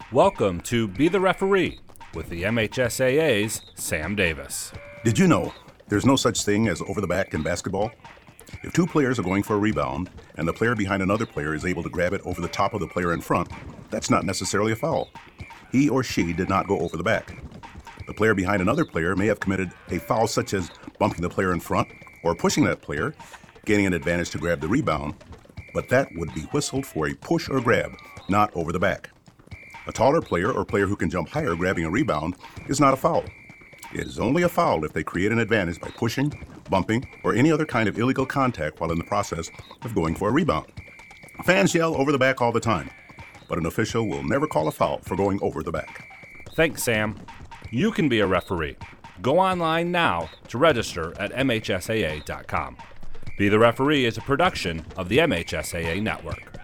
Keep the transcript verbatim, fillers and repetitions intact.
Welcome to Be the Referee with the M H S A A's Sam Davis. Did you know there's no such thing as over the back in basketball? If two players are going for a rebound and the player behind another player is able to grab it over the top of the player in front, that's not necessarily a foul. He or she did not go over the back. The player behind another player may have committed a foul such as bumping the player in front or pushing that player, gaining an advantage to grab the rebound, but that would be whistled for a push or grab, not over the back. A taller player or player who can jump higher grabbing a rebound is not a foul. It is only a foul if they create an advantage by pushing, bumping, or any other kind of illegal contact while in the process of going for a rebound. Fans yell over the back all the time, but an official will never call a foul for going over the back. Thanks, Sam. You can be a referee. Go online now to register at M H S A A dot com. Be the Referee is a production of the M H S A A Network.